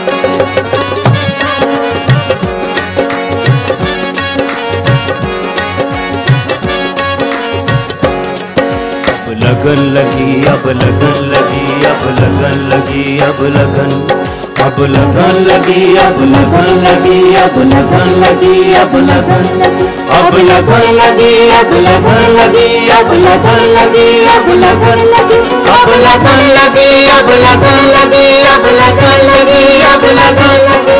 लगन लगी, अब लगन लगी, अब लगन लगी, अब लगन, अब लगन लगी, अब लगन लगी, अब लगन लगी, अब लगन, अब लगन लगी, अब लगन लगी, अब लगन लगी, अब लगन, अब लगन लगी, अब लगन लगी, अब लगन लगी, अब लगन लगी।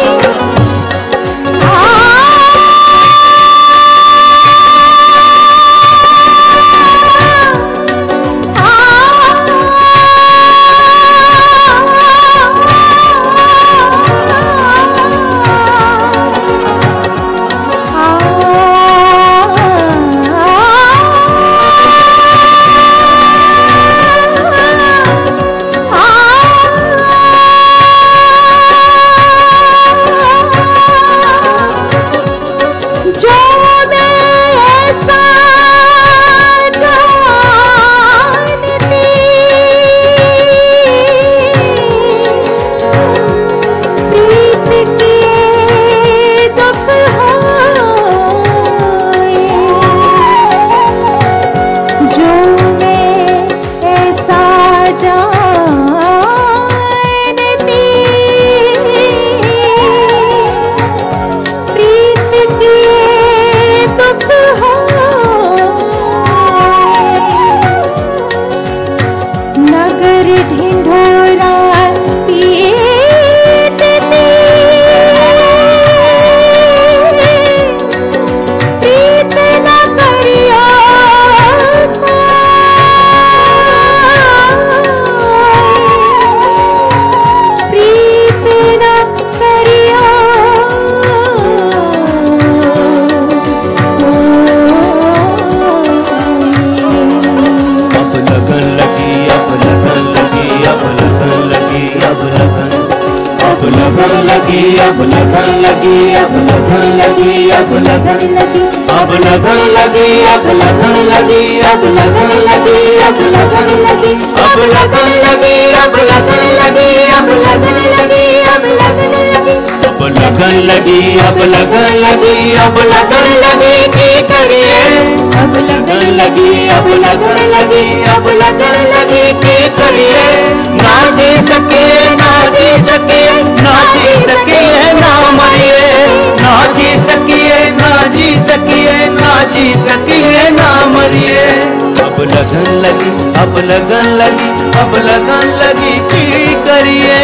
लगन लगी, अब लगन लगी, अब लगन लगी, अब लगन लगी, अब लगन लगी, अब लगन लगी, अब लगन लगी, अब लगन लगी, अब लगन लगी, अब लगन लगी, अब लगन लगी, अब लगन लगी, अब लगन लगी, अब लगन लगी, अब लगन लगी की करिए, अब लगन लगी, अब लगन लगी, अब लगन लगी की करिए, ना जी सके, ना जी सके, ना जी सकिए, ना मरिए, ना जी सकिए, ना जी सकिए, ना जी सकिए, ना मरिए। अब लगन लगी, अब लगन लगी, अब लगन लगी की करिए।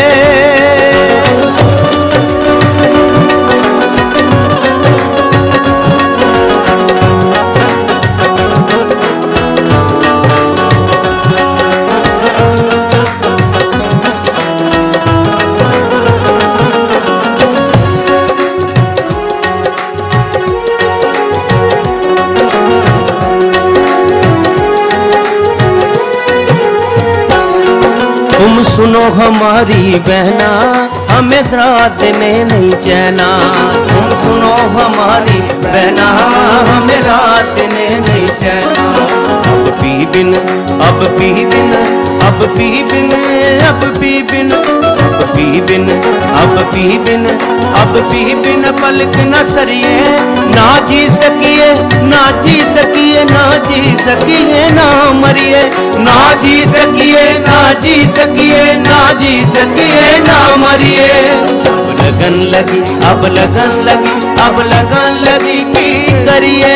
तुम सुनो हमारी बहना, हमें रात में नहीं चैना, तुम सुनो हमारी बहना, हमें रात में नहीं चैना। अब पी बिन, अब पी बिन, अब पी बिन, अब पी बिन, अब पी बिन, अब पी बिन, अब पी बिन पलक न सरिए, ना जी सकिए, ना जी सकिए, ना जी सकिए, ना मरिए, ना जी सकिए, ना जी सकिए, ना जी सकिए, ना मरिए। अब लगन लगी, अब लगन लगी, अब लगन लगी की करिए।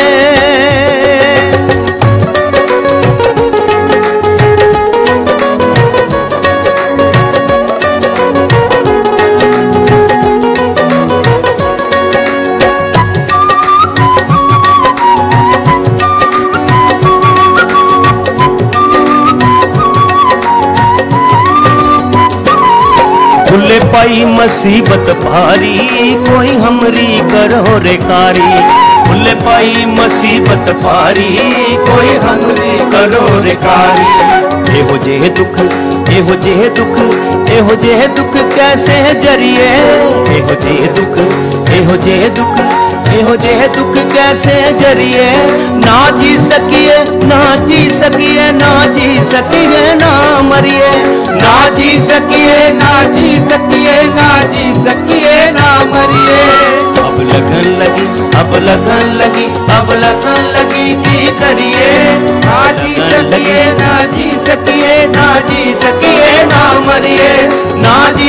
खुले पाई मुसीबत भारी, कोई हमरी करो रे कारी, खुले पाई मुसीबत भारी, कोई हमरी करो रे कारी। एहो जे दुख, एहो जे दुख, एहो जे दुख कैसे जरिए, एहो जे दुख, एहो जे दुख, एहो जे दुख कैसे जरिए, ना जी सकिए, ना जी सकिए, ना जी सकिए, ना मरिए, ना जी सकिए, ना जी सकिए, ना जी अब लगन लगी, अब लगन लगी की करिए, ना जी सकिए, ना जी सकिए, ना जी सकिए, ना मरिए, ना